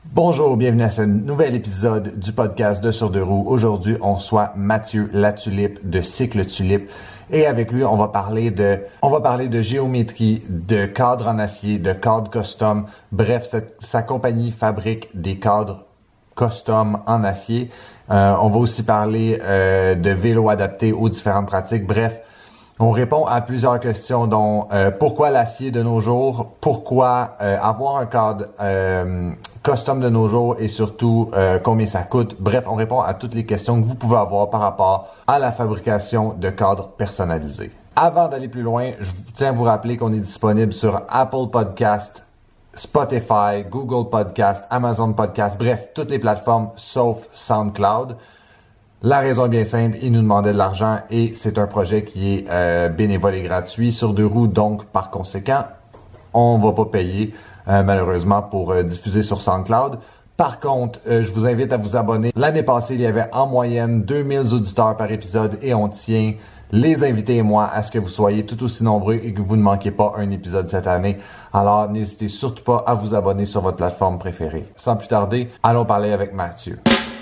Bonjour, bienvenue à ce nouvel épisode du podcast de Sur deux roues. Aujourd'hui, on reçoit Mathieu Latulippe de Cycle Tulipe. Et avec lui, on va parler de géométrie, de cadres en acier, de cadres custom. Bref, sa compagnie fabrique des cadres custom en acier. On va aussi parler de vélos adaptés aux différentes pratiques. Bref, on répond à plusieurs questions, dont pourquoi l'acier de nos jours, pourquoi avoir un cadre custom de nos jours et surtout combien ça coûte. Bref, on répond à toutes les questions que vous pouvez avoir par rapport à la fabrication de cadres personnalisés. Avant d'aller plus loin, je tiens à vous rappeler qu'on est disponible sur Apple Podcast, Spotify, Google Podcast, Amazon Podcast, bref, toutes les plateformes sauf SoundCloud. La raison est bien simple, ils nous demandaient de l'argent et c'est un projet qui est bénévole et gratuit sur deux roues, donc par conséquent, on va pas payer malheureusement pour diffuser sur SoundCloud. Par contre, je vous invite à vous abonner. L'année passée, il y avait en moyenne 2000 auditeurs par épisode et on tient les invités et moi à ce que vous soyez tout aussi nombreux et que vous ne manquiez pas un épisode cette année. Alors, n'hésitez surtout pas à vous abonner sur votre plateforme préférée. Sans plus tarder, allons parler avec Mathieu.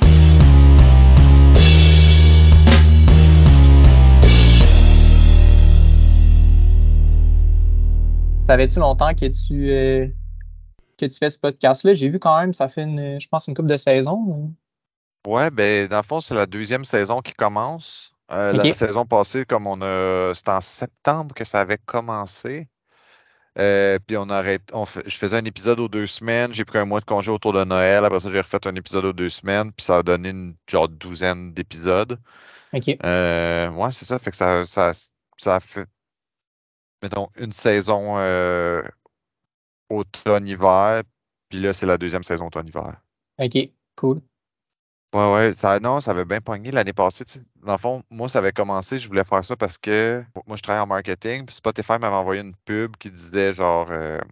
Ça fait-tu longtemps que tu fais ce podcast-là? J'ai vu quand même, ça fait je pense une couple de saisons. Ouais, ben, dans le fond, c'est la deuxième saison qui commence. La OK. saison passée, c'était en septembre que ça avait commencé. Puis je faisais un épisode aux 2 semaines. J'ai pris un mois de congé autour de Noël. Après ça, j'ai refait un épisode aux 2 semaines. Puis ça a donné une genre douzaine d'épisodes. OK. Ouais, c'est ça. Fait que ça a fait, mettons, une saison automne-hiver. Puis là, c'est la deuxième saison automne-hiver. OK. Cool. Ouais, ouais, non, ça avait bien pogné l'année passée. Tu sais. Dans le fond, moi, ça avait commencé, je voulais faire ça parce que moi, je travaille en marketing, puis Spotify m'avait envoyé une pub qui disait genre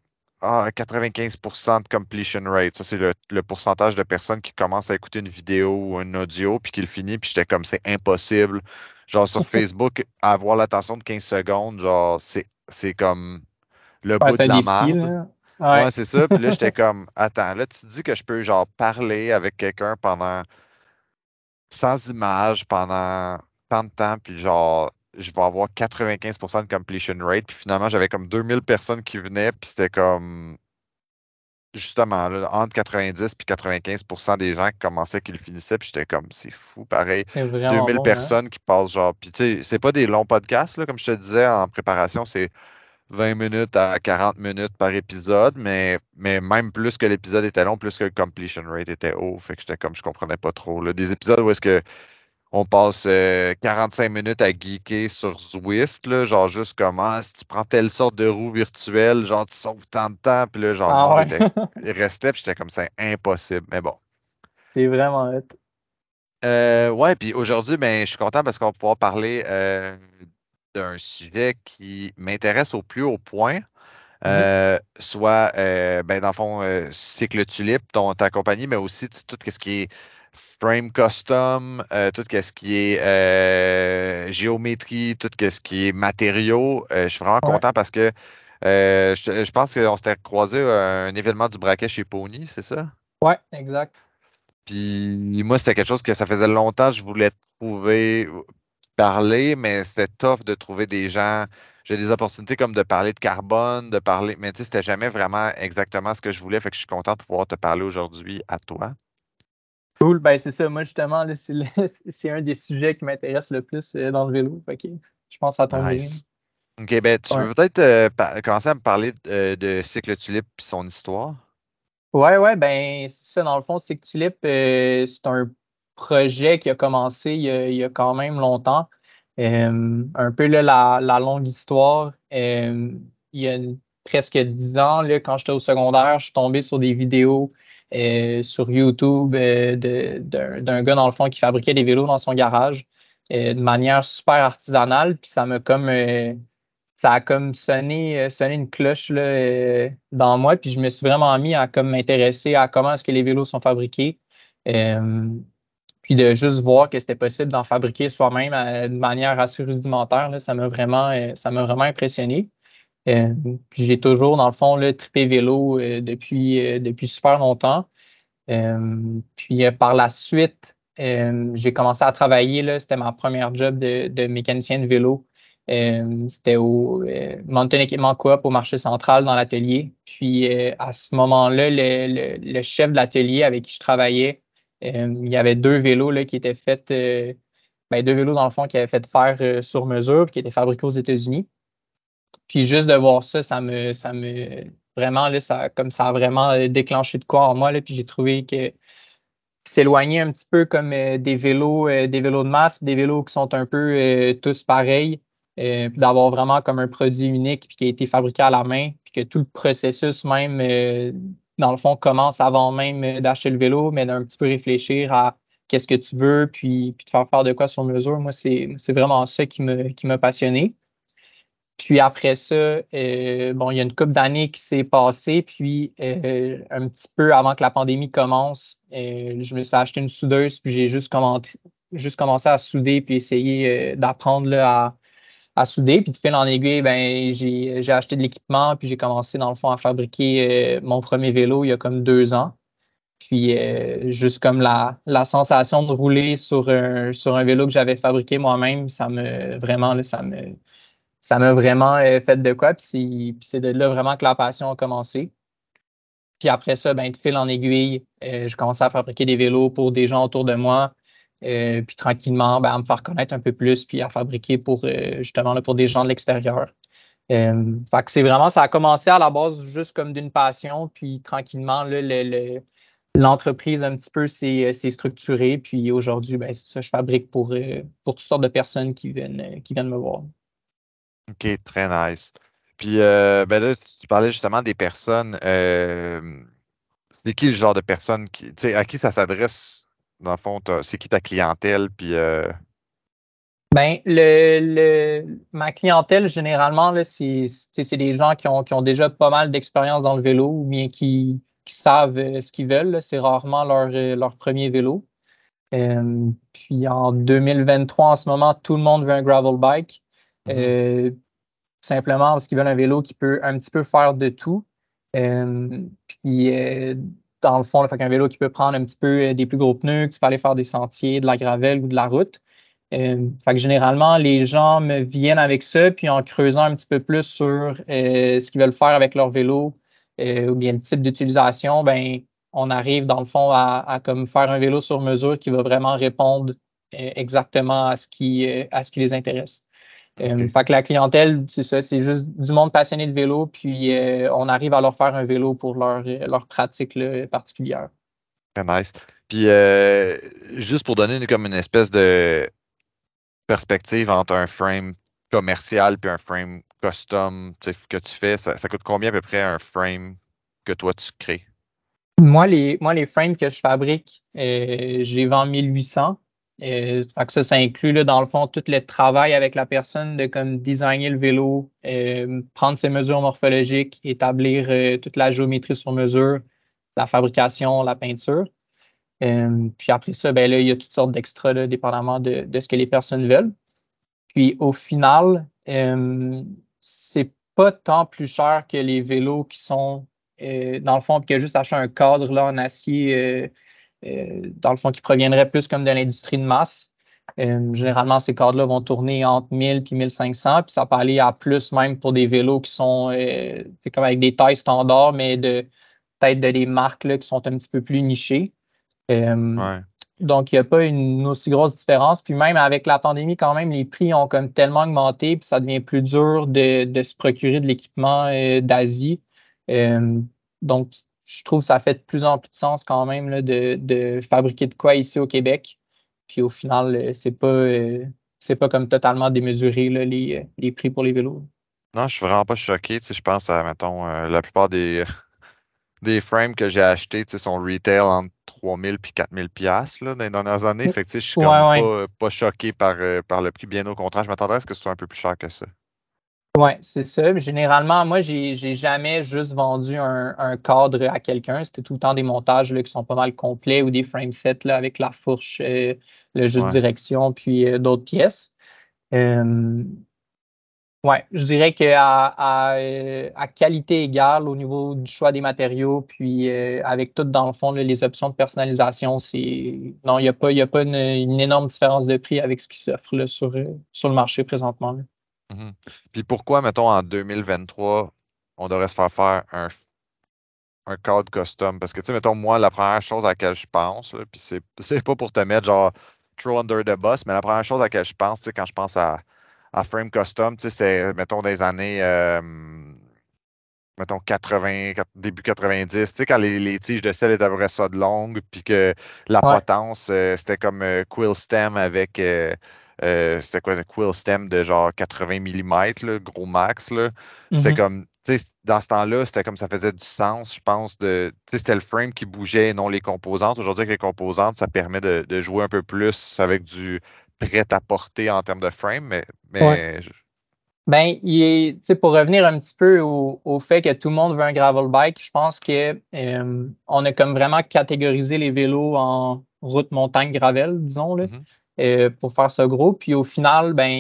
95% de completion rate. Ça, c'est le pourcentage de personnes qui commencent à écouter une vidéo ou un audio, puis qui le finit, puis j'étais comme, c'est impossible. Genre sur Facebook, avoir l'attention de 15 secondes, genre, c'est comme le Ouais, bout c'est un de la défi, marde. là. Ouais, Ouais. c'est ça. Puis là, j'étais comme, attends, là, tu te dis que je peux, genre, parler avec quelqu'un pendant sans image pendant tant de temps, puis genre, je vais avoir 95% de completion rate, puis finalement, j'avais comme 2000 personnes qui venaient, puis c'était comme, justement, là, entre 90 puis 95% des gens qui commençaient, qui le finissaient, puis j'étais comme, c'est fou, pareil. C'est vraiment 2000 bon, hein? personnes qui passent, genre, puis tu sais, c'est pas des longs podcasts, là, comme je te disais en préparation, c'est 20 minutes à 40 minutes par épisode, mais même plus que l'épisode était long, plus que le completion rate était haut. Fait que j'étais comme, je comprenais pas trop. Là. Des épisodes où est-ce que on passe 45 minutes à geeker sur Zwift, là, genre juste comment, si tu prends telle sorte de roue virtuelle, genre tu sauves tant de temps, puis là, genre le Ah monde ouais. il restait, puis j'étais comme, c'est impossible. Mais bon. C'est vraiment hot. Ouais, puis aujourd'hui, ben, je suis content parce qu'on va pouvoir parler d'un sujet qui m'intéresse au plus haut point. Mhm. Soit, ben, dans le fond, Cycle Tulipe, ta compagnie, mais aussi tout ce qui est frame custom, tout ce qui est géométrie, tout ce qui est matériaux. Je suis vraiment Ouais. content parce que je pense qu'on s'était croisé à un événement du braquet chez Pony, c'est ça? Ouais, exact. Puis moi, c'était quelque chose que ça faisait longtemps que je voulais trouver, parler, mais c'était tough de trouver des gens. J'ai des opportunités comme de parler de carbone, de parler, mais tu sais, c'était jamais vraiment exactement ce que je voulais. Fait que je suis content de pouvoir te parler aujourd'hui à toi. Cool. Ben, c'est ça. Moi, justement, là, c'est un des sujets qui m'intéresse le plus dans le vélo. Fait que je pense que ça tombe bien. Nice. OK, ben tu Ouais. veux peut-être commencer à me parler de Cycle Tulipe et son histoire? Ouais, ouais, ben, c'est ça, dans le fond, c'est que Tulip, c'est un projet qui a commencé il y a quand même longtemps. Un peu là, la longue histoire. Il y a presque 10 ans, là, quand j'étais au secondaire, je suis tombé sur des vidéos sur YouTube d'un gars, dans le fond, qui fabriquait des vélos dans son garage de manière super artisanale. Puis ça a comme sonné une cloche là, dans moi, puis je me suis vraiment mis à comme m'intéresser à comment est-ce que les vélos sont fabriqués, euh, puis de juste voir que c'était possible d'en fabriquer soi-même de manière assez rudimentaire, là, ça m'a vraiment impressionné. Euh, Puis j'ai toujours, dans le fond, là, trippé vélo depuis super longtemps. Puis par la suite, j'ai commencé à travailler, là, c'était ma première job de mécanicien de vélo. C'était au Mountain Equipment Coop au marché central dans l'atelier. Puis à ce moment-là, le chef de l'atelier avec qui je travaillais, il y avait deux vélos là, qui étaient faits, deux vélos dans le fond qui avaient fait faire sur mesure, qui étaient fabriqués aux États-Unis. Puis juste de voir ça, vraiment, là, comme ça a vraiment déclenché de quoi en moi, là, puis j'ai trouvé que s'éloigner un petit peu comme des vélos de masse, des vélos qui sont un peu tous pareils, puis d'avoir vraiment comme un produit unique puis qui a été fabriqué à la main, puis que tout le processus même, dans le fond, commence avant même d'acheter le vélo, mais d'un petit peu réfléchir à qu'est-ce que tu veux, puis de faire de quoi sur mesure. Moi, c'est vraiment ça qui m'a passionné. Puis après ça, bon, il y a une couple d'années qui s'est passée, puis un petit peu avant que la pandémie commence, je me suis acheté une soudeuse, puis j'ai juste commencé à souder, puis essayer d'apprendre là, à souder. Puis de fil en aiguille, ben, j'ai acheté de l'équipement, puis j'ai commencé dans le fond à fabriquer mon premier vélo il y a comme 2 ans. Puis juste comme la sensation de rouler sur un vélo que j'avais fabriqué moi-même, vraiment, là, ça m'a vraiment fait de quoi. Puis c'est de là vraiment que la passion a commencé. Puis après ça, ben, de fil en aiguille, j'ai commencé à fabriquer des vélos pour des gens autour de moi. Puis tranquillement, ben, à me faire connaître un peu plus, puis à fabriquer pour justement là, pour des gens de l'extérieur. Fait que c'est vraiment, ça a commencé à la base juste comme d'une passion, puis tranquillement, là, l'entreprise un petit peu s'est structurée. Puis aujourd'hui, ben, c'est ça, je fabrique pour toutes sortes de personnes qui viennent me voir. OK, très nice. Puis ben là, tu parlais justement des personnes. C'est qui le genre de personne tu sais, à qui ça s'adresse, dans le fond, c'est qui ta clientèle, puis Ben, ma clientèle, généralement, là, c'est des gens qui ont déjà pas mal d'expérience dans le vélo ou bien qui savent ce qu'ils veulent, là. C'est rarement leur premier vélo. Puis en 2023, en ce moment, tout le monde veut un gravel bike. Mhm. Euh, Simplement parce qu'ils veulent un vélo qui peut un petit peu faire de tout. Euh, puis dans le fond, là, fait qu'un vélo qui peut prendre un petit peu des plus gros pneus, que tu peux aller faire des sentiers, de la gravelle ou de la route. Fait que généralement, les gens me viennent avec ça, puis en creusant un petit peu plus sur ce qu'ils veulent faire avec leur vélo ou bien le type d'utilisation, ben, on arrive dans le fond à comme faire un vélo sur mesure qui va vraiment répondre exactement à ce qui les intéresse. OK, Fait que la clientèle, c'est ça, c'est juste du monde passionné de vélo, puis on arrive à leur faire un vélo pour leur pratique là, particulière. très nice. Puis juste pour donner comme une espèce de perspective entre un frame commercial puis un frame custom, tu sais, que tu fais, ça coûte combien à peu près un frame que toi tu crées? Moi, les frames que je fabrique, j'ai vendu 1800. Fait que ça inclut là, dans le fond tout le travail avec la personne de comme designer le vélo, prendre ses mesures morphologiques, établir toute la géométrie sur mesure, la fabrication, la peinture. Puis après ça, ben là, il y a toutes sortes d'extras, là, dépendamment de ce que les personnes veulent. Puis au final, c'est pas tant plus cher que les vélos qui sont, dans le fond, puis que juste acheter un cadre là, en acier, dans le fond, qui proviendrait plus comme de l'industrie de masse. Généralement, ces cadres-là vont tourner entre 1000 puis 1500, puis ça peut aller à plus même pour des vélos qui sont, c'est comme avec des tailles standards, mais peut-être de des marques là, qui sont un petit peu plus nichées. Euh, Ouais. donc, il n'y a pas une aussi grosse différence. Puis même avec la pandémie, quand même, les prix ont comme tellement augmenté, puis ça devient plus dur de se procurer de l'équipement d'Asie. Euh, donc, je trouve que ça fait de plus en plus de sens quand même là, de fabriquer de quoi ici au Québec. Puis au final, c'est pas comme totalement démesuré là, les prix pour les vélos. Non, je suis vraiment pas choqué. Tu sais, je pense à, mettons, la plupart des frames que j'ai achetés, tu sais, sont retail entre 3000 puis 4000 piastres, là, dans les dernières années. Fait que, tu sais, je suis Ouais, comme ouais. pas choqué par le prix. Bien au contraire, je m'attendrais à ce que ce soit un peu plus cher que ça. Oui, c'est ça. Généralement, moi, j'ai jamais juste vendu un cadre à quelqu'un. C'était tout le temps des montages là, qui sont pas mal complets ou des frame sets là, avec la fourche, le jeu de Ouais. direction, puis d'autres pièces. Euh, Ouais, je dirais qu'à qualité égale au niveau du choix des matériaux, puis avec tout dans le fond, là, les options de personnalisation, non, il y a pas une énorme différence de prix avec ce qui s'offre là, sur le marché présentement, là. Mhm. Puis pourquoi, mettons, en 2023, on devrait se faire un cadre custom? Parce que, tu sais, mettons, moi, la première chose à laquelle je pense, là, puis c'est pas pour te mettre genre trop under the bus, mais la première chose à laquelle je pense, tu sais, quand je pense à frame custom, tu sais, c'est, mettons, des années, mettons, 80, début 90, tu sais, quand les tiges de sel étaient à peu près ça de longues, puis que la Ouais. potence, c'était comme quill stem avec, c'était quoi, un quill stem de genre 80 mm, là, gros max, là. C'était Mhm. comme, tu sais, dans ce temps-là, c'était comme ça faisait du sens, je pense, tu sais, c'était le frame qui bougeait et non les composantes. Aujourd'hui, avec les composantes, ça permet de jouer un peu plus avec du prêt-à-porter en termes de frame, Ouais. mais Ben, tu sais, pour revenir un petit peu au fait que tout le monde veut un gravel bike, je pense que on a comme vraiment catégorisé les vélos en route, montagne, gravel, disons, là, mhm, pour faire ça gros. Puis au final, ben,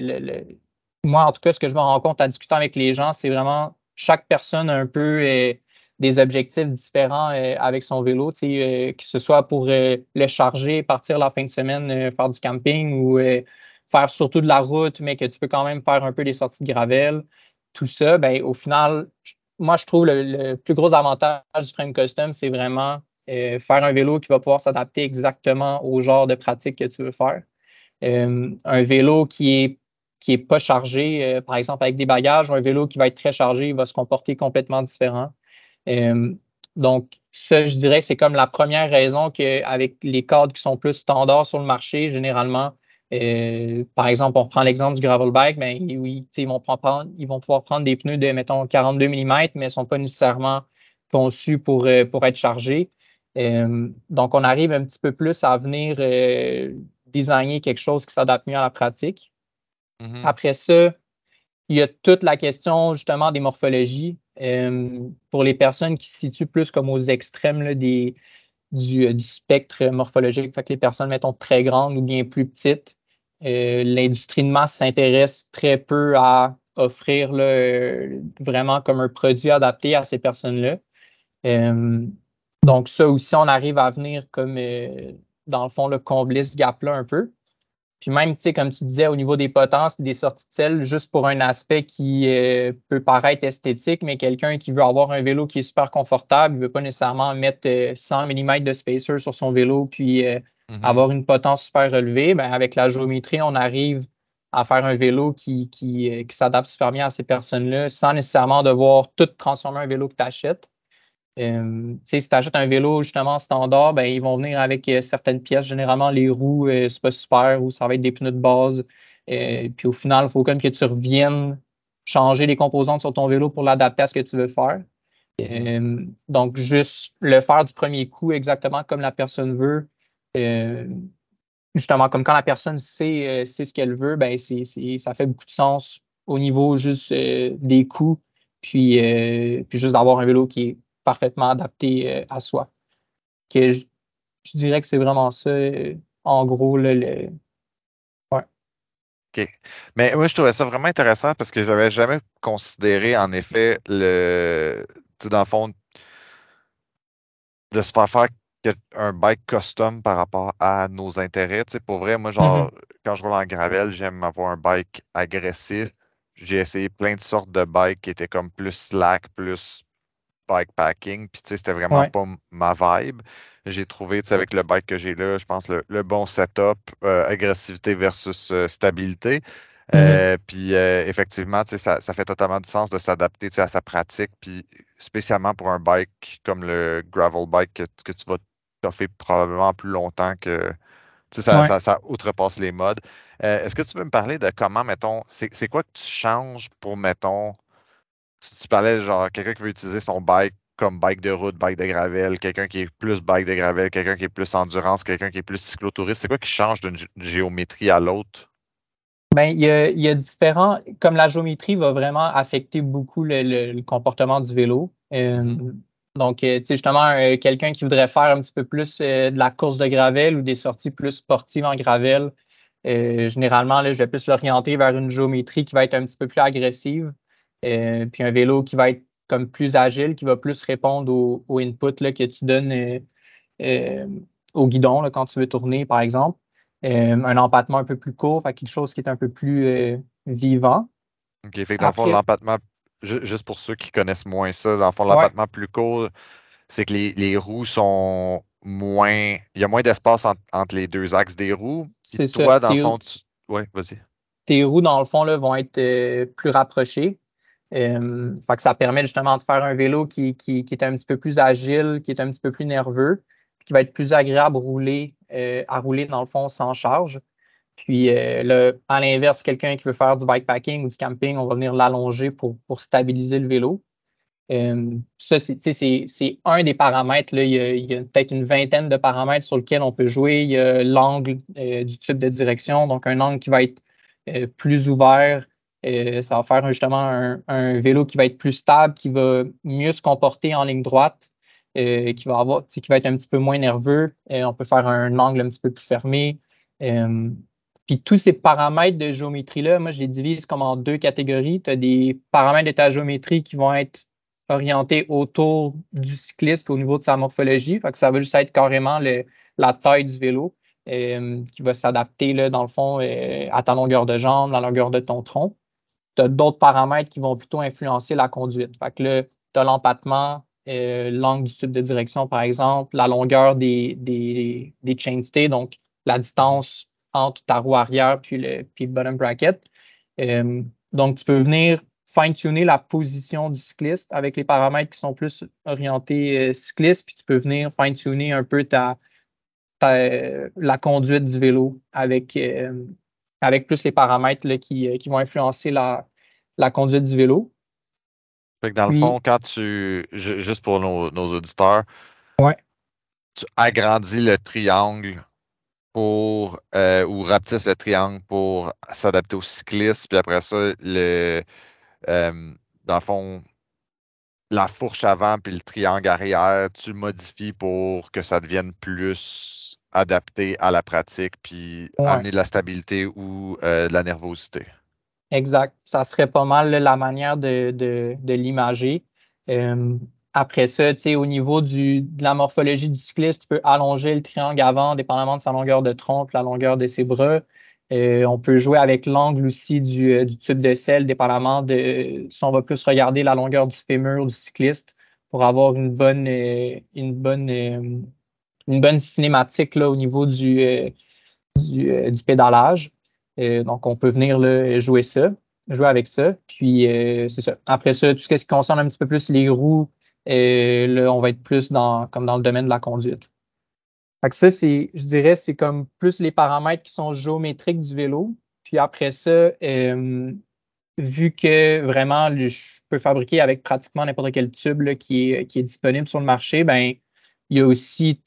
moi, en tout cas, ce que je me rends compte en discutant avec les gens, c'est vraiment chaque personne a un peu des objectifs différents avec son vélo, tu sais, que ce soit pour le charger, partir la fin de semaine, faire du camping ou faire surtout de la route, mais que tu peux quand même faire un peu des sorties de gravel. Tout ça, ben, au final, moi, je trouve le plus gros avantage du frame custom, c'est vraiment faire un vélo qui va pouvoir s'adapter exactement au genre de pratique que tu veux faire. Un vélo qui est pas chargé, par exemple avec des bagages, ou un vélo qui va être très chargé, il va se comporter complètement différent. Euh, donc, ça, je dirais, c'est comme la première raison qu'avec les cadres qui sont plus standards sur le marché, généralement, par exemple, on prend l'exemple du gravel bike, ben, oui, tu sais, ils vont pouvoir prendre des pneus de, mettons, 42 mm, mais ils ne sont pas nécessairement conçus pour être chargés. Donc, on arrive un petit peu plus à venir designer quelque chose qui s'adapte mieux à la pratique. mhm. Après ça, il y a toute la question justement des morphologies. Pour les personnes qui se situent plus comme aux extrêmes là, du spectre morphologique, fait que les personnes, mettons, très grandes ou bien plus petites, l'industrie de masse s'intéresse très peu à offrir là, vraiment comme un produit adapté à ces personnes-là. Euh, donc, ça aussi, on arrive à venir comme, dans le fond, le combler ce gap-là un peu. Puis même, tu sais, comme tu disais, au niveau des potences et des sorties de selle, juste pour un aspect qui peut paraître esthétique, mais quelqu'un qui veut avoir un vélo qui est super confortable, il ne veut pas nécessairement mettre 100 mm de spacer sur son vélo puis Mhm. avoir une potence super relevée, ben, avec la géométrie, on arrive à faire un vélo qui s'adapte super bien à ces personnes-là sans nécessairement devoir tout transformer en vélo que tu achètes. Tu sais, si tu achètes un vélo justement standard, ben, ils vont venir avec certaines pièces. Généralement, les roues, c'est pas super ou ça va être des pneus de base. Puis au final, il faut comme que tu reviennes changer les composantes sur ton vélo pour l'adapter à ce que tu veux faire. Mhm. Donc, juste le faire du premier coup exactement comme la personne veut. Euh, Justement, comme quand la personne sait ce qu'elle veut, ben, ça fait beaucoup de sens au niveau juste des coûts, puis juste d'avoir un vélo qui est parfaitement adapté à soi. Que je dirais que c'est vraiment ça, en gros, ouais. OK. Mais moi, je trouvais ça vraiment intéressant parce que j'avais jamais considéré, en effet, tu sais, dans le fond, de se faire un bike custom par rapport à nos intérêts. Tu sais, pour vrai, moi, Mhm. genre, quand je roule en gravel, j'aime avoir un bike agressif. J'ai essayé plein de sortes de bikes qui étaient comme plus slack, plus bikepacking. Puis, tu sais, c'était vraiment Ouais. pas ma vibe. J'ai trouvé, tu sais, avec le bike que j'ai là, je pense le bon setup, agressivité versus stabilité. Mhm. Puis, effectivement, tu sais, ça fait totalement du sens de s'adapter, tu sais, à sa pratique. Puis, spécialement pour un bike comme le gravel bike que tu vas toffer probablement plus longtemps que. Tu sais, Ouais. ça outrepasse les modes. Est-ce que tu veux me parler de comment, mettons, c'est quoi que tu changes pour, mettons, tu parlais genre quelqu'un qui veut utiliser son bike comme bike de route, bike de gravel, quelqu'un qui est plus bike de gravel, quelqu'un qui est plus endurance, quelqu'un qui est plus cyclotouriste. C'est quoi qui change d'une géométrie à l'autre? Ben, il y a différents, comme la géométrie va vraiment affecter beaucoup le comportement du vélo. Mhm, Donc, tu sais, justement, quelqu'un qui voudrait faire un petit peu plus de la course de gravel ou des sorties plus sportives en gravel, Généralement, là, je vais plus l'orienter vers une géométrie qui va être un petit peu plus agressive, puis un vélo qui va être comme plus agile, qui va plus répondre au input là, que tu donnes euh, au guidon là, quand tu veux tourner, par exemple. Un empattement un peu plus court, fait quelque chose qui est un peu plus vivant. OK, fait que dans le fond, Après, l'empattement, juste pour ceux qui connaissent moins ça, dans le fond, ouais, l'empattement plus court, c'est que les roues sont moins. Il y a moins d'espace entre les deux axes des roues. Puis c'est ça. toi, dans le fond, tu. Ouais, vas-y. Tes roues, dans le fond, là, vont être plus rapprochées. Fait que ça permet justement de faire un vélo qui est un petit peu plus agile, qui est un petit peu plus nerveux, qui va être plus agréable à rouler, dans le fond, sans charge. Puis à l'inverse, quelqu'un qui veut faire du bikepacking ou du camping, on va venir l'allonger pour stabiliser le vélo. Ça, c'est un des paramètres. Là. Il y a peut-être une vingtaine de paramètres sur lesquels on peut jouer. Il y a l'angle du tube de direction, donc un angle qui va être plus ouvert. Ça va faire justement un vélo qui va être plus stable, qui va mieux se comporter en ligne droite, qui va être un petit peu moins nerveux. On peut faire un angle un petit peu plus fermé. Euh, Puis tous ces paramètres de géométrie-là, moi, je les divise comme en deux catégories. Tu as des paramètres de ta géométrie qui vont être orienté autour du cycliste au niveau de sa morphologie. Fait que ça va juste être carrément la taille du vélo qui va s'adapter, là, dans le fond, à ta longueur de jambe, la longueur de ton tronc. Tu as d'autres paramètres qui vont plutôt influencer la conduite. Fait que là, tu as l'empattement, l'angle du tube de direction, par exemple, la longueur des chainstays, donc la distance entre ta roue arrière puis le bottom bracket. Euh, donc, tu peux venir fine-tuner la position du cycliste avec les paramètres qui sont plus orientés cycliste, puis tu peux venir fine-tuner un peu la conduite du vélo avec plus les paramètres là, qui vont influencer la conduite du vélo. Fait que dans le Puis, fond, quand juste pour nos auditeurs, ouais, tu agrandis le triangle ou rapetisses le triangle pour s'adapter au cycliste, puis après ça, euh, dans le fond, la fourche avant puis le triangle arrière, tu le modifies pour que ça devienne plus adapté à la pratique, puis ouais, amener de la stabilité ou de la nervosité. exact. Ça serait pas mal là, la manière de l'imager. Euh, Après ça, tu sais, au niveau de la morphologie du cycliste, tu peux allonger le triangle avant, dépendamment de sa longueur de tronc, la longueur de ses bras. On peut jouer avec l'angle aussi du tube de selle, dépendamment de si on va plus regarder la longueur du fémur du cycliste pour avoir une bonne cinématique là, au niveau du pédalage. Donc, on peut venir là, jouer avec ça. Puis, c'est ça. Après ça, tout ce qui concerne un petit peu plus les roues, là, on va être plus comme dans le domaine de la conduite. Fait que ça, je dirais, c'est comme plus les paramètres qui sont géométriques du vélo. Puis après ça, vu que vraiment, je peux fabriquer avec pratiquement n'importe quel tube là, qui est disponible sur le marché, ben, il y a aussi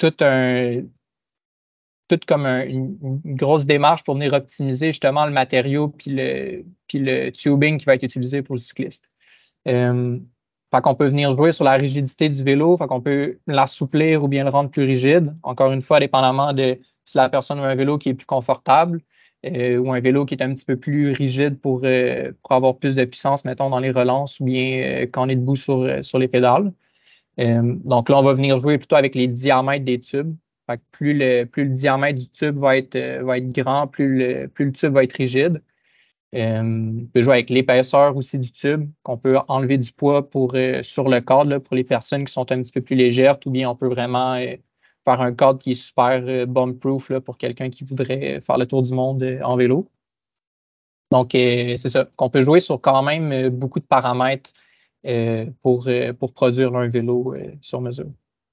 tout comme une grosse démarche pour venir optimiser justement le matériau puis le tubing qui va être utilisé pour le cycliste. Euh, Fait qu'on peut venir jouer sur la rigidité du vélo, fait qu'on peut l'assouplir ou bien le rendre plus rigide. Encore une fois, dépendamment de si la personne a un vélo qui est plus confortable ou un vélo qui est un petit peu plus rigide pour avoir plus de puissance, mettons, dans les relances ou bien quand on est debout sur les pédales. Donc là, on va venir jouer plutôt avec les diamètres des tubes. Fait que plus le diamètre du tube va être grand, plus le tube va être rigide. On peut jouer avec l'épaisseur aussi du tube, qu'on peut enlever du poids sur le cadre là, pour les personnes qui sont un petit peu plus légères, ou bien on peut vraiment faire un cadre qui est super bomb-proof là, pour quelqu'un qui voudrait faire le tour du monde en vélo. Donc, c'est ça, qu'on peut jouer sur quand même beaucoup de paramètres pour produire un vélo sur mesure.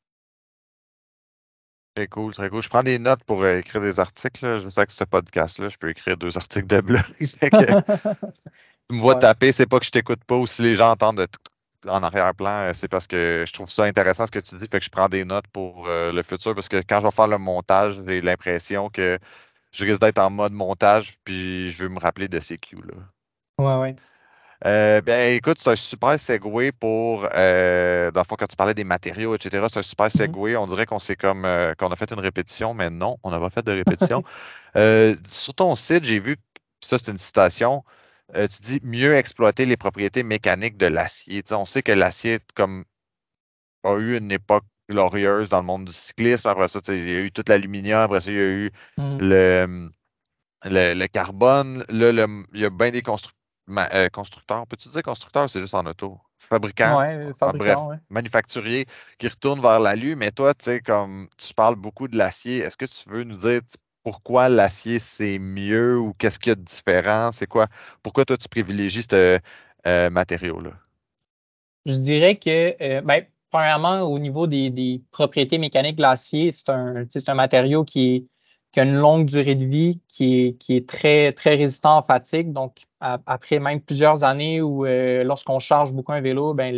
Très cool, très cool. Je prends des notes pour écrire des articles, là. Je sais que ce podcast-là, je peux écrire 2 articles de blog. Fait que tu me vois Super. taper, c'est pas que je t'écoute pas ou si les gens entendent en arrière-plan, c'est parce que je trouve ça intéressant ce que tu dis, fait que je prends des notes pour le futur parce que quand je vais faire le montage, j'ai l'impression que je risque d'être en mode montage puis je veux me rappeler de ces cues-là. Ouais, ouais. Ben, écoute, c'est un super segue pour, dans le fond, quand tu parlais des matériaux, etc., c'est un super Mhm. segue. On dirait qu'on s'est comme, qu'on a fait une répétition, mais non, on n'a pas fait de répétition. Sur ton site, j'ai vu, ça c'est une citation, tu dis mieux exploiter les propriétés mécaniques de l'acier. Tu sais, on sait que l'acier comme a eu une époque glorieuse dans le monde du cyclisme. Après ça, tu sais, il y a eu tout l'aluminium. Après ça, il y a eu Mhm. le, le carbone. Là, il y a bien des constructeurs. Peux-tu dire constructeurs? C'est juste en auto. Fabricants. Ouais, Bref, fabricant, ouais. manufacturiers qui retournent vers l'alu. Mais toi, tu sais, comme tu parles beaucoup de l'acier, est-ce que tu veux nous dire pourquoi l'acier c'est mieux ou qu'est-ce qu'il y a de différent? C'est quoi? Pourquoi toi tu privilégies ce matériau-là? Je dirais que, ben, premièrement, au niveau des propriétés mécaniques de l'acier, tu sais, c'est un matériau qui a une longue durée de vie, qui est très, très résistant en fatigue. Donc, après même plusieurs années où, lorsqu'on charge beaucoup un vélo, ben,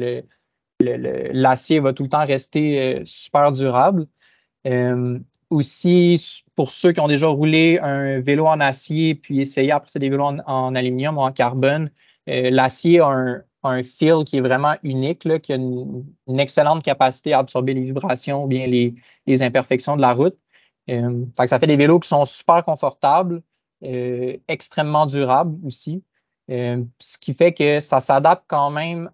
l'acier va tout le temps rester super durable. Euh, Aussi, pour ceux qui ont déjà roulé un vélo en acier puis essayé après ça des vélos en aluminium ou en carbone, l'acier a un feel qui est vraiment unique, là, qui a une excellente capacité à absorber les vibrations ou bien les imperfections de la route. Fait que ça fait des vélos qui sont super confortables, extrêmement durables aussi. Ce qui fait que ça s'adapte quand même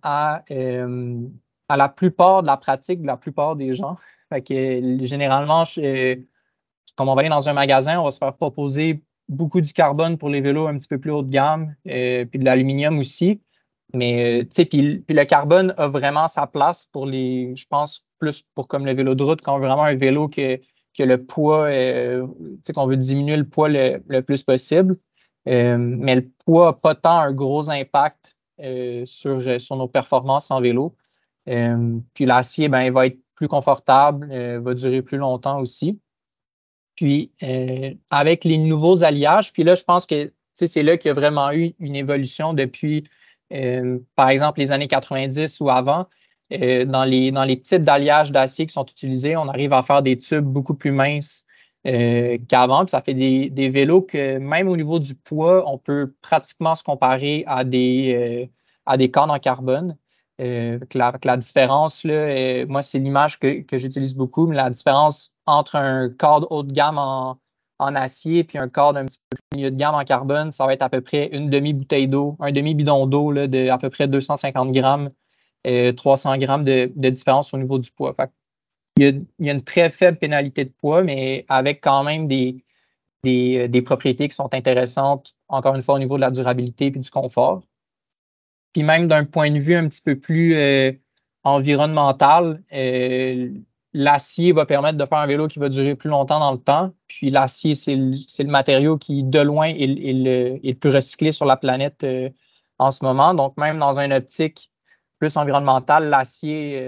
à la plupart de la pratique de la plupart des gens. Fait que généralement, comme on va aller dans un magasin, on va se faire proposer beaucoup du carbone pour les vélos un petit peu plus haut de gamme, puis de l'aluminium aussi. Mais tu sais, puis le carbone a vraiment sa place pour je pense, plus pour comme le vélo de route, quand on veut vraiment un vélo que le poids, tu sais, qu'on veut diminuer le poids le plus possible. Mais le poids n'a pas tant un gros impact sur nos performances en vélo. Puis l'acier, ben, il va être plus confortable, va durer plus longtemps aussi. Puis avec les nouveaux alliages, puis là, je pense que tu sais, c'est là qu'il y a vraiment eu une évolution depuis, par exemple, les années 90 ou avant. Dans les types d'alliages d'acier qui sont utilisés, on arrive à faire des tubes beaucoup plus minces qu'avant. Puis ça fait des vélos que même au niveau du poids, on peut pratiquement se comparer à des cordes en carbone. Que la différence, là, moi, c'est l'image que j'utilise beaucoup, mais la différence entre un cadre haut de gamme en acier puis un cadre un petit peu plus milieu de gamme en carbone, ça va être à peu près une demi-bouteille d'eau, un demi-bidon d'eau là, de à peu près 250 grammes, 300 grammes de différence au niveau du poids. Fait il y a une très faible pénalité de poids, mais avec quand même des propriétés qui sont intéressantes, encore une fois, au niveau de la durabilité et du confort. Puis même d'un point de vue un petit peu plus environnemental, l'acier va permettre de faire un vélo qui va durer plus longtemps dans le temps. Puis l'acier, c'est le matériau qui, de loin, est le plus recyclé sur la planète en ce moment. Donc, même dans une optique plus environnementale, l'acier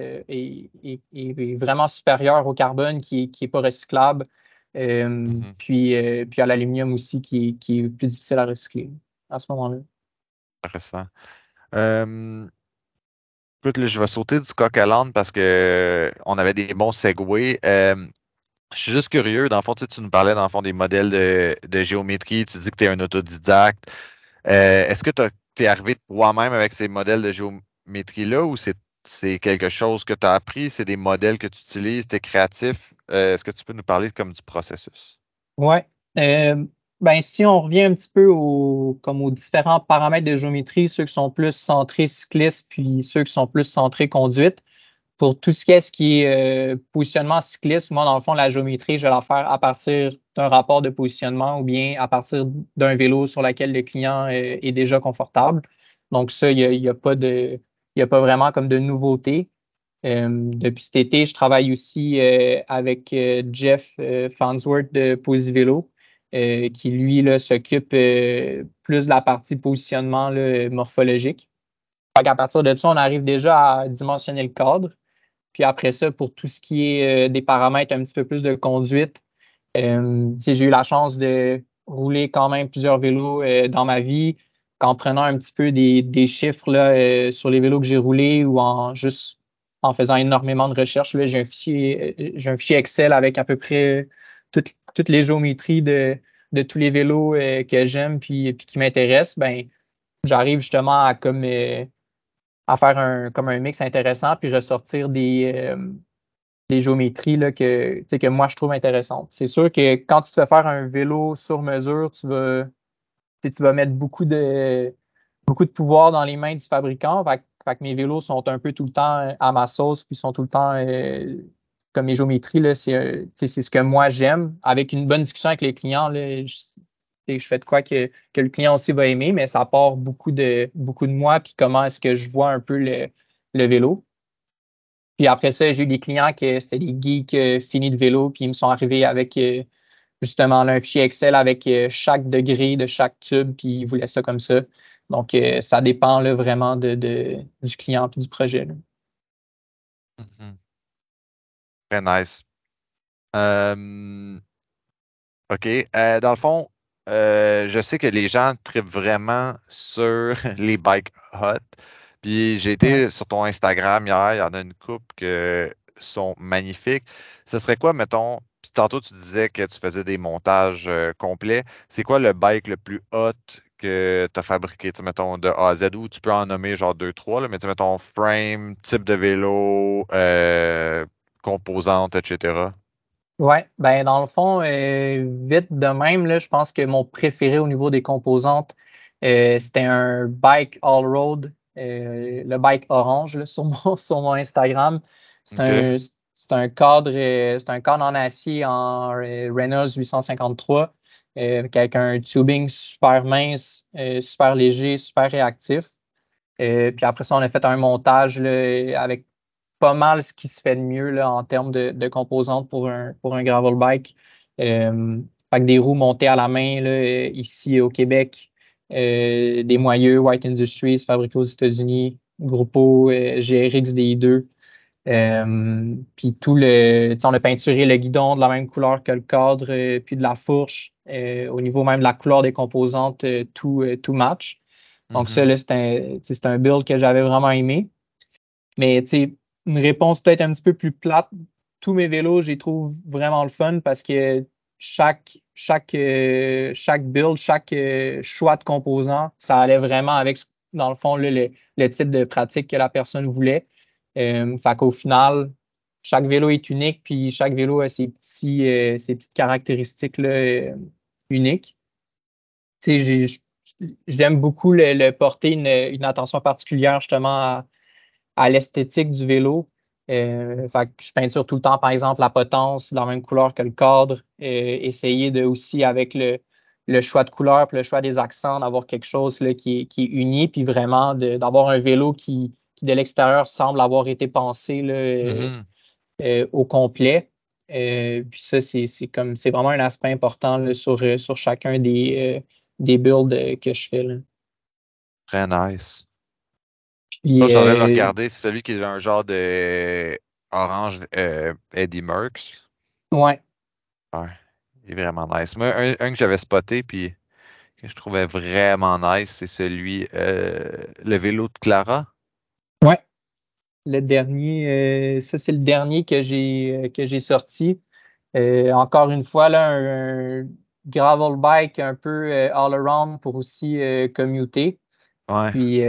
est vraiment supérieur au carbone qui est pas recyclable. Mhm. Puis à l'aluminium aussi qui est plus difficile à recycler à ce moment-là. Intéressant. Euh, Écoute, là, je vais sauter du coq à l'âne parce que on avait des bons segways. Je suis juste curieux. Dans le fond, tu sais, tu nous parlais dans le fond des modèles de géométrie. Tu dis que tu es un autodidacte. Est-ce que tu es arrivé toi-même avec ces modèles de géométrie-là ou c'est quelque chose que tu as appris? C'est des modèles que tu utilises? Tu es créatif? Est-ce que tu peux nous parler comme du processus? Ouais. Euh, ben, si on revient un petit peu comme aux différents paramètres de géométrie, ceux qui sont plus centrés cyclistes, puis ceux qui sont plus centrés conduite, pour tout ce qui est positionnement cycliste, moi, dans le fond, la géométrie, je vais la faire à partir d'un rapport de positionnement ou bien à partir d'un vélo sur lequel le client est déjà confortable. Donc, ça, il y a pas il y a pas vraiment comme de nouveauté. Depuis cet été, je travaille aussi avec Jeff Farnsworth de Posivélo, qui lui là, s'occupe plus de la partie positionnement là, morphologique. À partir de ça, on arrive déjà à dimensionner le cadre. Puis après ça, pour tout ce qui est des paramètres un petit peu plus de conduite, j'ai eu la chance de rouler quand même plusieurs vélos dans ma vie, qu'en prenant un petit peu des chiffres là, sur les vélos que j'ai roulés ou en juste en faisant énormément de recherches. Là, j'ai un fichier Excel avec à peu près toutes les géométries de tous les vélos que j'aime puis qui m'intéressent. Ben, j'arrive justement à faire comme un mix intéressant, puis ressortir des géométries là, que moi je trouve intéressantes. C'est sûr que quand tu te fais faire un vélo sur mesure, tu vas mettre beaucoup de pouvoir dans les mains du fabricant. Fait que mes vélos sont un peu tout le temps à ma sauce, puis sont tout le temps comme mes géométries, là, c'est ce que moi j'aime. Avec une bonne discussion avec les clients, là, je fais de quoi que le client aussi va aimer, mais ça part beaucoup de moi, puis comment est-ce que je vois un peu le vélo. Puis après ça, j'ai eu des clients que c'était des geeks finis de vélo, puis ils me sont arrivés avec justement là, un fichier Excel avec chaque degré de chaque tube, puis ils voulaient ça comme ça. Donc, ça dépend là, vraiment du client et du projet, là. Mhm. Très nice. Euh, OK. Dans le fond, je sais que les gens trippent vraiment sur les bike hot. Puis j'ai Ouais. été sur ton Instagram hier, il y en a une couple que sont magnifiques. Ce serait quoi, mettons, puis tantôt tu disais que tu faisais des montages complets. C'est quoi le bike le plus hot que tu as fabriqué, tu sais, mettons, de A à Z, ou tu peux en nommer genre deux, trois, là, mais tu sais, mettons, frame, type de vélo, composantes, etc. Ouais, ben dans le fond, vite de même, là, je pense que mon préféré au niveau des composantes, c'était un bike all-road, le bike orange là, sur sur mon Instagram. C'est OK. un, c'est un cadre en acier en Reynolds 853 avec un tubing super mince, super léger, super réactif. Puis après ça, on a fait un montage là, avec pas mal ce qui se fait de mieux là, en termes de composantes pour un gravel bike. Fait que des roues montées à la main là, ici au Québec, des moyeux White Industries fabriqués aux États-Unis, Grupo GRX DI2. Puis tu sais, on a peinturé le guidon de la même couleur que le cadre, puis de la fourche. Au niveau même de la couleur des composantes, tout match. Donc ça, Mhm. là, tu sais, c'est un build que j'avais vraiment aimé. Mais tu sais, une réponse peut-être un petit peu plus plate. Tous mes vélos, je les trouve vraiment le fun parce que chaque build, chaque choix de composants, ça allait vraiment avec, dans le fond, là, le type de pratique que la personne voulait. Fait qu'au final, chaque vélo est unique, puis chaque vélo a ses petites caractéristiques là, uniques. Tu sais, j'aime beaucoup le porter une attention particulière justement à l'esthétique du vélo. Fait que je peinture tout le temps, par exemple, la potence de la même couleur que le cadre. Essayer de aussi, avec le choix de couleur puis le choix des accents, d'avoir quelque chose là, qui est uni, puis vraiment d'avoir un vélo qui de l'extérieur semble avoir été pensé là, Mhm. au complet. Puis ça, c'est vraiment un aspect important là, sur chacun des builds que je fais, là. Très nice. Ça, je Puis, suis en train de le regarder. C'est celui qui est un genre de orange Eddie Merckx. ouais. Ouais, il est vraiment nice. Moi, un que j'avais spoté puis que je trouvais vraiment nice, c'est celui, le vélo de Clara. Ouais. Le dernier, ça, c'est le dernier que j'ai sorti. Encore une fois, là, un gravel bike un peu all-around pour aussi commuter. Ouais. Puis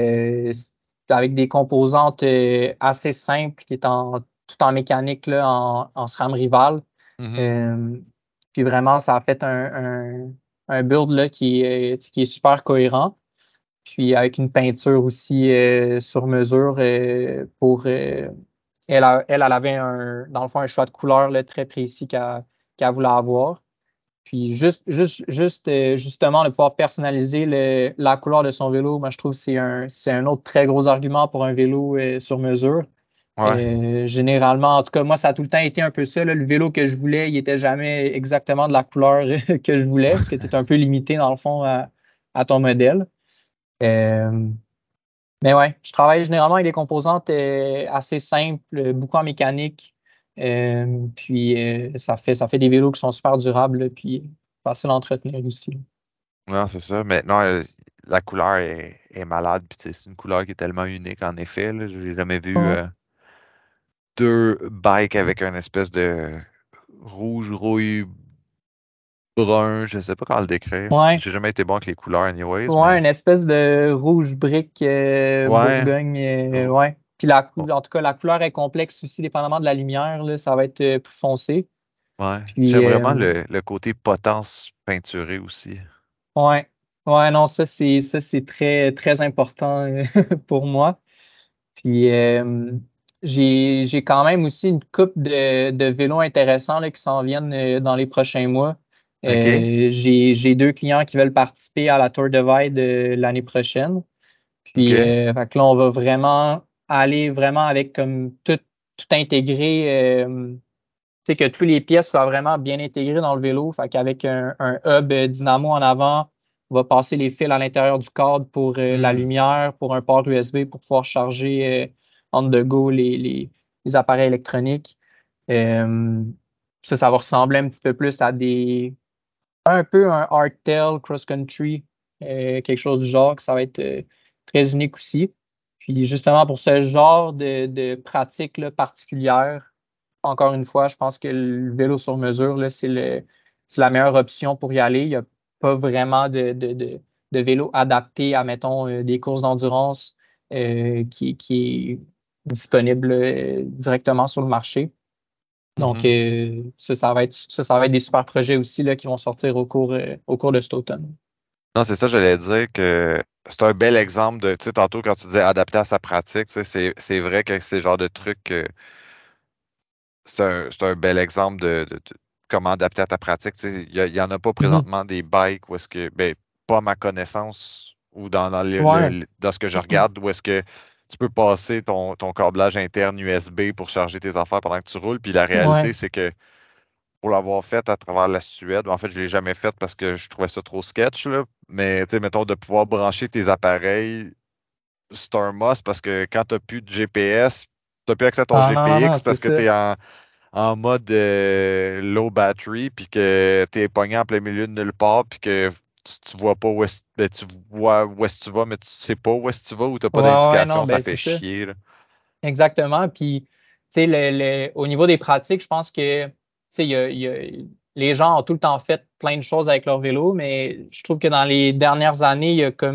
avec des composantes assez simples qui est tout en mécanique là, en SRAM rival. Mhm. Euh, Puis vraiment, ça a fait un build là, qui est super cohérent. Puis avec une peinture aussi sur mesure pour elle avait dans le fond un choix de couleur là, très précis qu'elle voulait avoir. Puis justement, de pouvoir personnaliser la couleur de son vélo, moi je trouve que c'est un autre très gros argument pour un vélo sur mesure. Ouais. Généralement, en tout cas, moi, ça a tout le temps été un peu ça, là. Le vélo que je voulais, il était jamais exactement de la couleur que je voulais, parce que tu es un peu limité, dans le fond, à ton modèle. Euh, mais ouais, je travaille généralement avec des composantes assez simples, beaucoup en mécanique. Puis ça fait des vélos qui sont super durables, là, puis faciles à entretenir aussi. Non, c'est ça. Mais non, la couleur est malade. Puis tu sais, c'est une couleur qui est tellement unique, en effet. Là. J'ai jamais vu Ouais. deux bikes avec une espèce de rouge rouille brun, je sais pas comment le décrire. Ouais, J'ai jamais été bon avec les couleurs anyways, ouais, mais une espèce de rouge brique ouais. Bourgogne. Oh, Ouais. Puis oh, en tout cas, la couleur est complexe aussi, dépendamment de la lumière, là, ça va être plus foncé. ouais. Puis, J'aime vraiment le côté potence peinturé aussi. ouais, ouais, non, ça c'est très, très important pour moi. Puis, j'ai quand même aussi une coupe de vélos intéressants là, qui s'en viennent dans les prochains mois. OK? J'ai deux clients qui veulent participer à la Tour de Vide l'année prochaine. Puis, OK? fait que là, on va vraiment aller vraiment avec comme tout intégré, tu sais, que toutes les pièces soient vraiment bien intégrées dans le vélo. Fait qu'avec un hub dynamo en avant, on va passer les fils à l'intérieur du cadre pour la Hmm. lumière, pour un port USB pour pouvoir charger on the go les appareils électroniques. Euh, ça va ressembler un petit peu plus à un peu un hardtail cross-country, quelque chose du genre, que ça va être très unique aussi. Puis justement, pour ce genre de pratique là, particulière, encore une fois, je pense que le vélo sur mesure, là, c'est la meilleure option pour y aller. Il n'y a pas vraiment de vélo adapté à, mettons, des courses d'endurance qui est disponible directement sur le marché. Donc, Mhm. ça va être des super projets aussi là, qui vont sortir au cours de cet automne. Non, c'est ça, j'allais dire que c'est un bel exemple de, tu sais, tantôt quand tu disais adapter à sa pratique, tu sais, c'est vrai que c'est le genre de truc, c'est un bel exemple de comment adapter à ta pratique. Tu sais, il y en a pas Mhm. présentement des bikes où est-ce que, ben, pas à ma connaissance ou dans Ouais. dans ce que je regarde, où est-ce que tu peux passer ton câblage interne USB pour charger tes affaires pendant que tu roules. Puis la Ouais. réalité, c'est que pour l'avoir fait à travers la Suède, en fait, je ne l'ai jamais fait parce que je trouvais ça trop sketch, là. Mais tu sais, mettons, de pouvoir brancher tes appareils, c'est un must parce que quand tu n'as plus de GPS, tu n'as plus accès à ton Ah non, GPX c'est parce que ça. tu es en mode low battery, puis que tu es pogné en plein milieu de nulle part, puis que tu vois pas où est-ce ben, tu vois où est-ce que tu vas, mais tu sais pas où est-ce que tu vas, ou tu n'as pas Ouais, ouais, d'indication, non, ça ben fait c'est ça. chier, là. Exactement. Puis, tu sais, au niveau des pratiques, je pense que, tu sais, les gens ont tout le temps fait plein de choses avec leur vélo, mais je trouve que dans les dernières années,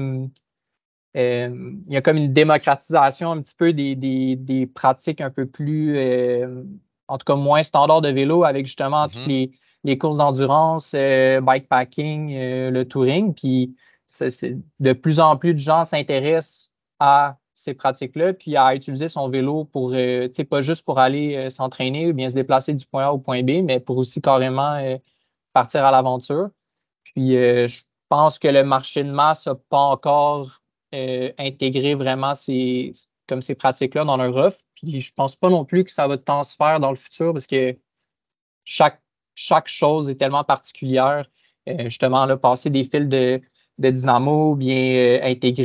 il y a comme une démocratisation un petit peu des pratiques un peu plus, en tout cas moins standard de vélo avec justement toutes Mhm. les courses d'endurance, bikepacking, le touring. Puis de plus en plus de gens s'intéressent à ces pratiques-là, puis à utiliser son vélo pour, tu sais, pas juste pour aller s'entraîner ou bien se déplacer du point A au point B, mais pour aussi carrément partir à l'aventure. Puis je pense que le marché de masse n'a pas encore intégré vraiment comme ces pratiques-là dans leur offre. Puis je pense pas non plus que ça va tant se faire dans le futur parce que chaque, chaque chose est tellement particulière. Justement, là, passer des fils de dynamo, bien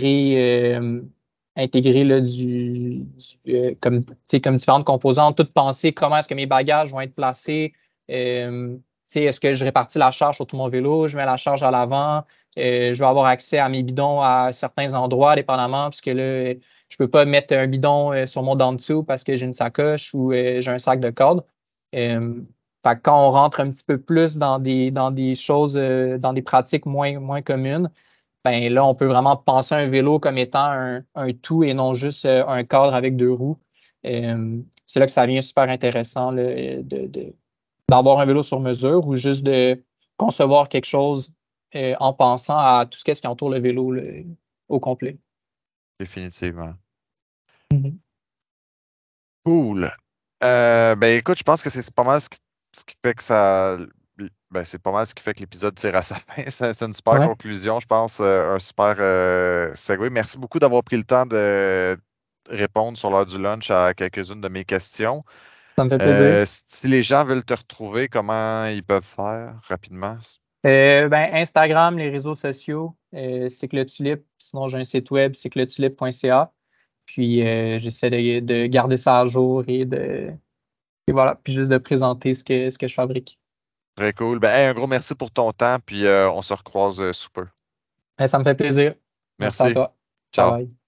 intégrer là, comme, tu sais, comme différentes composantes, tout penser comment est-ce que mes bagages vont être placés. Tu sais, est-ce que je répartis la charge sur tout mon vélo, je mets la charge à l'avant, je vais avoir accès à mes bidons à certains endroits, dépendamment, parce que là, je peux pas mettre un bidon sur mon down dessous parce que j'ai une sacoche ou j'ai un sac de corde. Euh, Fait que quand on rentre un petit peu plus dans des choses, dans des pratiques moins communes, ben là, on peut vraiment penser un vélo comme étant un tout et non juste un cadre avec deux roues. C'est là que ça devient super intéressant là, d'avoir un vélo sur mesure ou juste de concevoir quelque chose en pensant à tout ce qui entoure le vélo là, au complet. Définitivement. Mhm. Cool. Ben écoute, je pense que c'est pas mal ce qui fait que ça. Ben, c'est pas mal ce qui fait que l'épisode tire à sa fin. C'est une super Ouais, conclusion, je pense, un super segue. Merci beaucoup d'avoir pris le temps de répondre sur l'heure du lunch à quelques-unes de mes questions. ça me fait plaisir. Si les gens veulent te retrouver, comment ils peuvent faire rapidement? Ben, Instagram, les réseaux sociaux, Cycle Tulipe. Sinon, j'ai un site web, cycletulipe.ca. Puis, j'essaie de garder ça à jour et voilà, puis juste de présenter ce que je fabrique. Très cool. Ben, hey, un gros merci pour ton temps, puis on se recroise sous peu. Ça me fait plaisir. Merci à Merci. toi. Bye Ciao. bye.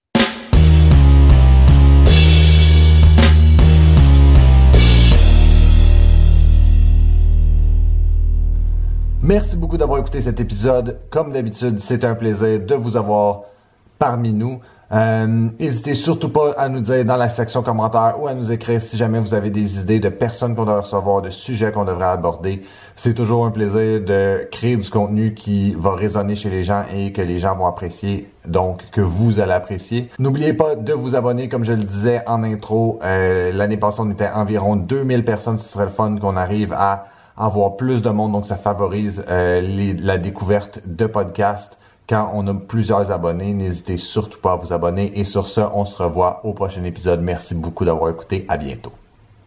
Merci beaucoup d'avoir écouté cet épisode. Comme d'habitude, c'est un plaisir de vous avoir parmi nous. N'hésitez surtout pas à nous dire dans la section commentaires ou à nous écrire si jamais vous avez des idées de personnes qu'on devrait recevoir, de sujets qu'on devrait aborder. C'est toujours un plaisir de créer du contenu qui va résonner chez les gens et que les gens vont apprécier, donc que vous allez apprécier. N'oubliez pas de vous abonner, comme je le disais en intro. L'année passée, on était environ 2000 personnes. Ce serait le fun qu'on arrive à avoir plus de monde, donc ça favorise la découverte de podcasts. Quand on a plusieurs abonnés, n'hésitez surtout pas à vous abonner. Et sur ce, on se revoit au prochain épisode. Merci beaucoup d'avoir écouté. À bientôt.